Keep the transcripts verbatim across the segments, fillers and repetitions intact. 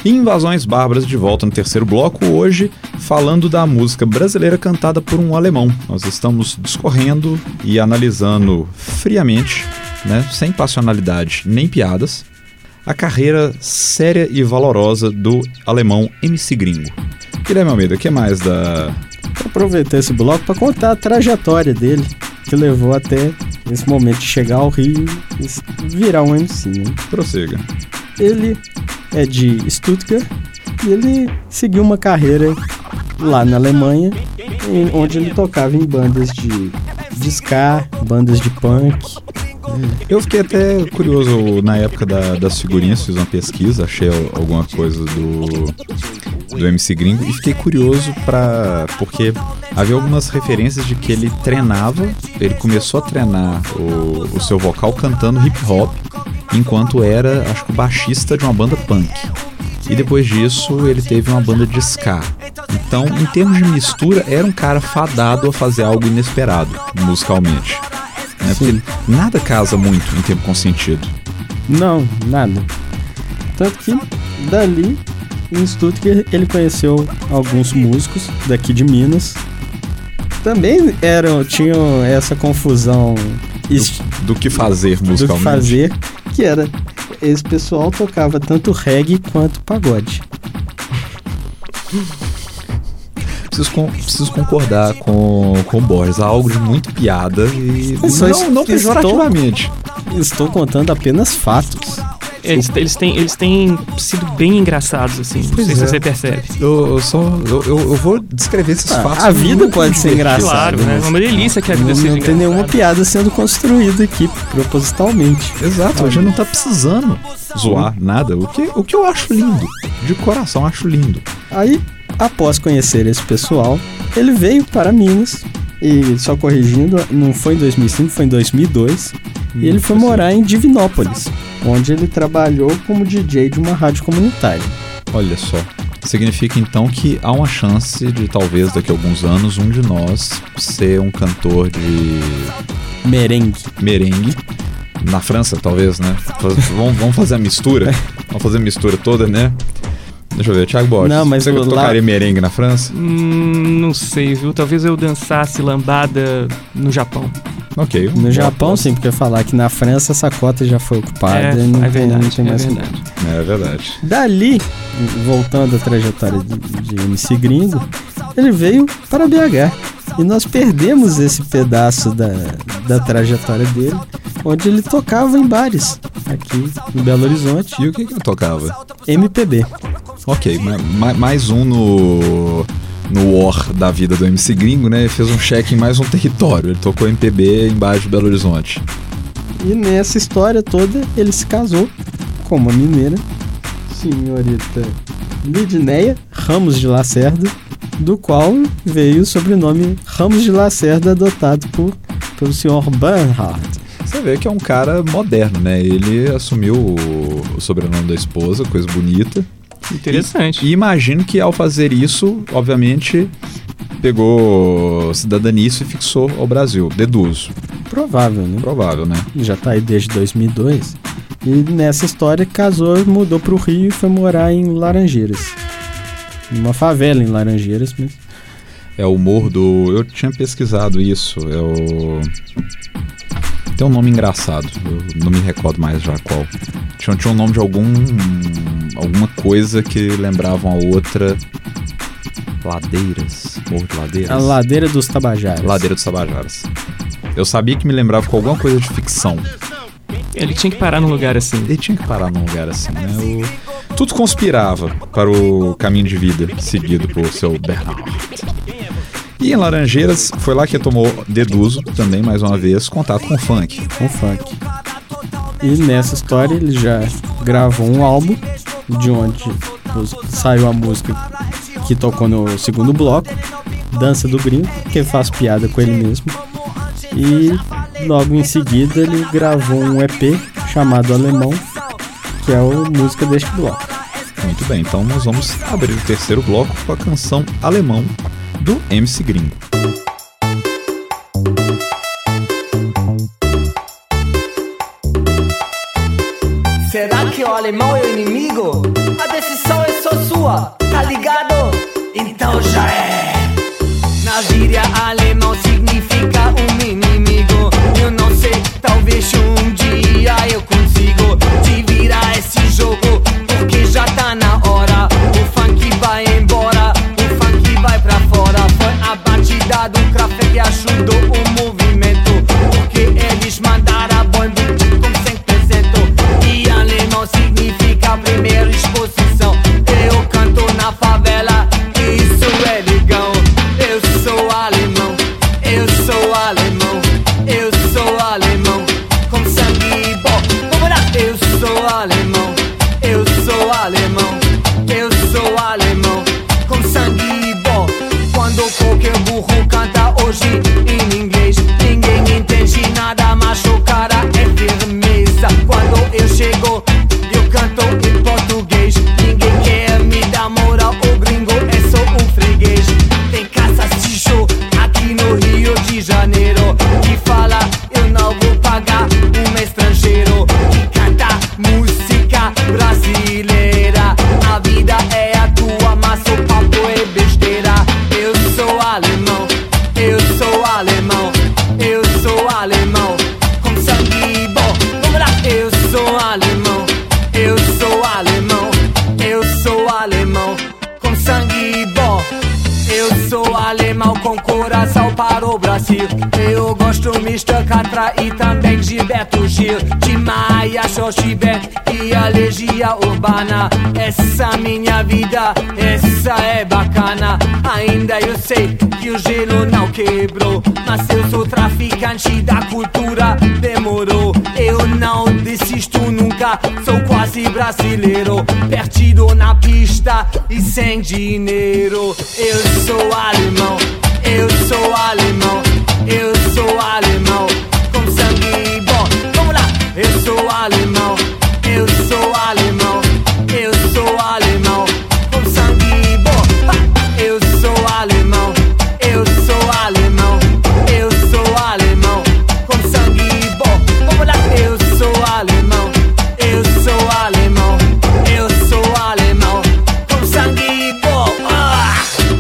Invasões Bárbaras de volta no terceiro bloco, hoje falando da música brasileira cantada por um alemão. Nós estamos discorrendo e analisando friamente, né, sem passionalidade nem piadas, a carreira séria e valorosa do alemão M C Gringo. Guilherme Almeida, o que mais da... Vou aproveitar esse bloco para contar a trajetória dele, que levou até esse momento de chegar ao Rio e virar um M C, né? Prossiga. Ele é de Stuttgart e ele seguiu uma carreira lá na Alemanha, onde ele tocava em bandas de, de ska, bandas de punk. Eu fiquei até curioso na época da, das figurinhas, fiz uma pesquisa, achei alguma coisa do, do M C Gringo e fiquei curioso pra, porque havia algumas referências de que ele treinava, ele começou a treinar o, o seu vocal cantando hip hop, enquanto era, acho que o baixista de uma banda punk. E depois disso ele teve uma banda de ska. Então, em termos de mistura, era um cara fadado a fazer algo inesperado, musicalmente. Né? Porque nada casa muito em tempo com sentido. Não, nada. Tanto que dali, em Stuttgart, ele conheceu alguns músicos daqui de Minas. Também eram, tinham essa confusão do, do que fazer musicalmente. Do que fazer, que era, esse pessoal tocava tanto reggae quanto pagode. Preciso, com, preciso concordar com, com o Borges. Há algo de muito piada e Só não, não pejorativamente. Estou, estou contando apenas fatos. Eles, eles, têm, eles têm sido bem engraçados, assim. Pois não sei é. se você percebe. Eu, eu, só, eu, eu, eu vou descrever esses ah, fatos. A vida pode ser engraçada. Claro, né? É uma delícia que a vida não, seja Não tem engraçada. nenhuma piada sendo construída aqui, propositalmente. Exato, a gente não tá precisando zoar nada. O que, o que eu acho lindo. De coração, acho lindo. Aí, após conhecer esse pessoal, ele veio para Minas. E, só corrigindo, não foi em dois mil e cinco, foi em dois mil e dois. Hum, e ele foi morar em Divinópolis, onde ele trabalhou como D J de uma rádio comunitária. Olha só. Significa então que há uma chance de talvez daqui a alguns anos um de nós ser um cantor de merengue. Merengue. Na França, talvez, né? vamos, vamos fazer a mistura. Vamos fazer a mistura toda, né? Deixa eu ver, Thiago Borges. Não, mas você lá... tocaria merengue na França? Hum, não sei, viu? Talvez eu dançasse lambada no Japão. Ok. No bom, Japão, bom. sim, porque falar que na França essa cota já foi ocupada. É, não é tem, verdade, não tem mais é verdade. É verdade. Dali, voltando à trajetória de, de M C Gringo, ele veio para B H. E nós perdemos esse pedaço da, da trajetória dele, onde ele tocava em bares, aqui em Belo Horizonte. E o que, que ele tocava? M P B. Ok, ma- mais um no, no war da vida do M C Gringo, né? Ele fez um check em mais um território. Ele tocou M P B embaixo de Belo Horizonte. E nessa história toda, ele se casou com uma mineira, senhorita Lidneia Ramos de Lacerda, do qual veio o sobrenome Ramos de Lacerda, adotado por, pelo senhor Bernhard. Você vê que é um cara moderno, né? Ele assumiu o, o sobrenome da esposa, coisa bonita. Interessante. E, e imagino que ao fazer isso, obviamente, pegou cidadania e se fixou ao Brasil. Deduzo. Provável, né? Provável, né? Já tá aí desde dois mil e dois. E nessa história casou, mudou pro Rio e foi morar em Laranjeiras. Uma favela em Laranjeiras mesmo. É o Morro do... Eu tinha pesquisado isso. É o... Tem um nome engraçado. Eu não me recordo mais já qual. Tinha, tinha um nome de algum... Alguma coisa que lembrava a outra... Ladeiras. Morro de Ladeiras. A Ladeira dos Tabajaras. Ladeira dos Tabajaras. Eu sabia que me lembrava com alguma coisa de ficção. Ele tinha que parar num lugar assim. Ele tinha que parar num lugar assim, né? O... Tudo conspirava para o caminho de vida seguido por seu Bernhard. E em Laranjeiras, foi lá que ele tomou, deduzo, também mais uma vez, contato com o funk. Com o funk. E nessa história ele já gravou um álbum, de onde saiu a música que tocou no segundo bloco, Dança do Gringo, que faz piada com ele mesmo. E logo em seguida ele gravou um E P chamado Alemão, que é a música deste bloco. Muito bem, então nós vamos abrir o terceiro bloco com a canção Alemão do M C Gringo. Será que o alemão é o inimigo? A decisão é rua, tá ligado? Então já é. Na gíria alemão significa um inimigo. Eu não sei, talvez um dia eu consigo te virar esse jogo, porque já tá na hora. O funk vai embora, o funk vai pra fora. Foi a batida do café que ajudou o movimento, porque eles mandaram a bomba com cem por cento. E alemão significa primeira exposição. Eu canto na favela, isso é legal. Eu sou alemão, eu sou alemão, eu sou alemão, com sangue bom. Vamos lá! Eu sou alemão, eu sou alemão, eu sou alemão, com sangue bom. Quando qualquer burro canta hoje em inglês, ninguém entende nada, mas o cara é firmeza. Quando eu chego, eu canto em português. Ninguém quer me dar moral, o gringo é só um freguês. Tem caça Tijo aqui no Rio de Janeiro, que fala eu não vou pagar um estrangeiro que canta música brasileira. A vida é a tua, mas o papo é besteira. Eu sou alemão, eu sou alemão, eu sou alemão, com sangue bom. Vamos lá! Eu sou alemão, eu sou alemão, eu sou alemão, com sangue bom. Eu sou alemão com coração para o Brasil. Eu gosto mister Catra e também Gilberto Gil, de Maia, Jorge Ben e a Legião Urbana. Essa minha vida, essa é bacana. Ainda eu sei que o gelo não quebrou, mas eu sou traficante da cultura, demorou. Eu não desisto nunca, sou quase brasileiro, perdido na pista e sem dinheiro. Eu sou alemão, eu sou alemão, eu sou alemão, com sangue bom. Vamos lá! Eu sou alemão, eu sou alemão, eu sou alemão, com sangue bom. Ha! Eu sou alemão, eu sou alemão, eu sou alemão, com sangue bom. Vamos lá! Eu sou alemão, eu sou alemão, eu sou alemão, com sangue bom. Ah!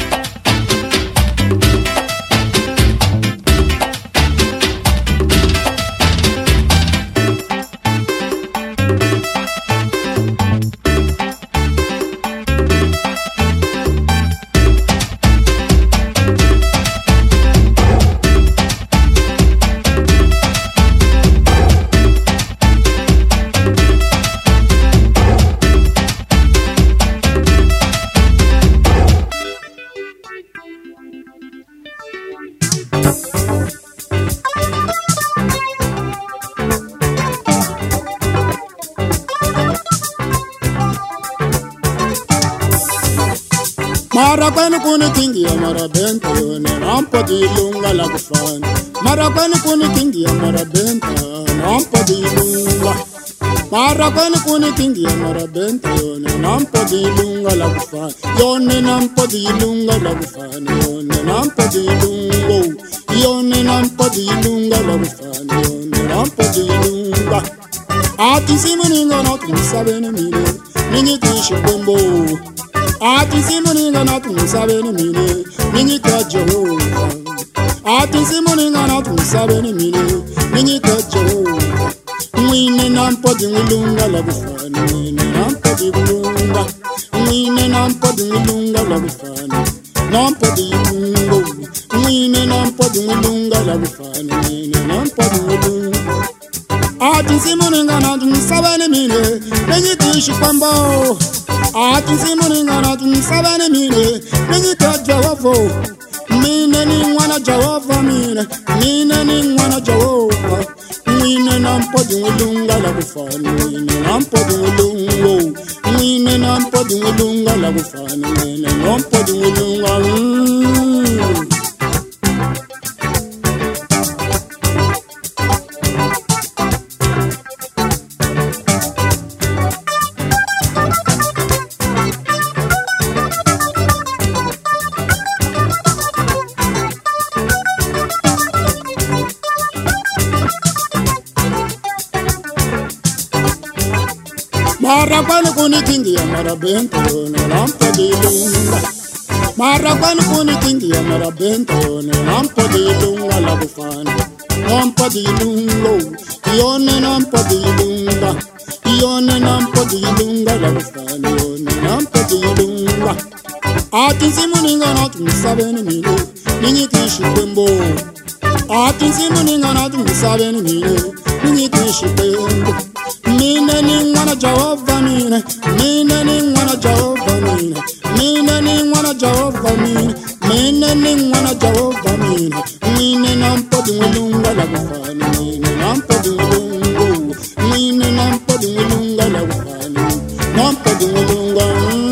Marakwani kuni kingi ya marabenta yone nampa di lunga la kufani. Marakwani kuni kingi ya marabenta nampa di lunga. Marakwani kuni kingi ya marabenta yone nampa di lunga la kufani. Yone nampa di lunga la kufani. Yone nampa di lunga. Yone nampa di lunga la kufani. Yone nampa di lunga. Ati simuninga na tumisabene mine ninyi tisho bombo. Ati simuninga na tumisabene mine ninyi ka Jehova. Ati simuninga na tumisabene mine ninyi ka Jehova. Mwine nampa di lunga la kufani. Mwine nampa di lunga. Mwine nampa di lunga la kufani. Nampa di lunga. Mwine nampa di lunga la kufani. Mwine nampa di lunga. Ati simuninga na tumisabene mine ninyi tisho bombo. Ati simuninga na tumisabene mine ninyi ka Jehova. Mine ni mwana Jehova mine. Mine ni mwana Jehova. Mwine nampa di lunga la kufani. Mwine nampa di lunga. Mwine nampa di lunga la kufani. Mwine nampa di lunga. Mm. Marakwani kuni kingi ya marabento ne lampo di lunga. Marakwani kuni kingi ya marabento ne lampo di lunga la bufana. Lampo di lungo, ione lampo di lunga. Ione lampo di lunga la bufana, ione lampo di lunga. Atinsi muninga na tumisabeni mile, ninyi kishi pembo. Atinsi muninga na tumisabeni mile, ninyi kishi pembo. Mine ni mwana Jehova mine, mine ni mwana Jehova mine, mine ni mwana Jehova mine, mine ni mwana Jehova mine, mine nampo di mulunga la bufani, mine nampo di mulungu, mine nampo di mulunga la bufani, nampo di mulunga.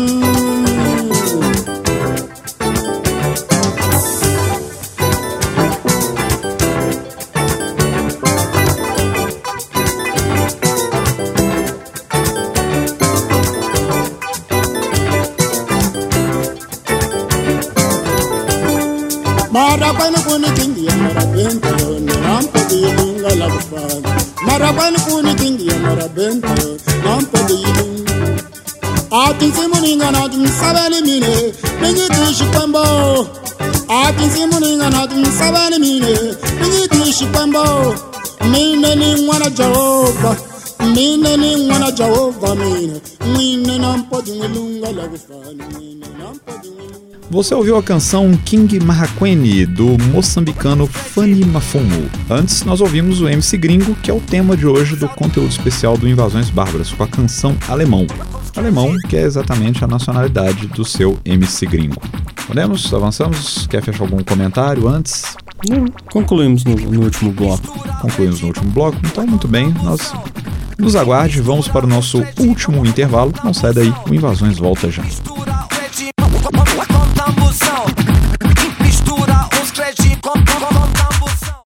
Marakwani kuni kingi ya marabento ne lampo di lunga la bufana. Marakwani kuni kingi ya marabento lampo di lunga. Atinsi muninga na tumisabeni mine, ninyi kishi pembo. Atinsi muninga na tumisabeni mine, ninyi kishi pembo. Mine ni mwana Jehova, mine ni mwana Jehova mine, mine nampo di lunga la bufana, mine nampo di lunga. Você ouviu a canção King Marakwani, do moçambicano Fanny Mafumu. Antes, nós ouvimos o M C Gringo, que é o tema de hoje do conteúdo especial do Invasões Bárbaras, com a canção Alemão. Alemão, que é exatamente a nacionalidade do seu M C Gringo. Podemos? Avançamos? Quer fechar algum comentário antes? Não, concluímos no, no último bloco. Concluímos no último bloco? Então, muito bem, nós nos aguarde, vamos para o nosso último intervalo. Não sai daí, o Invasões volta já.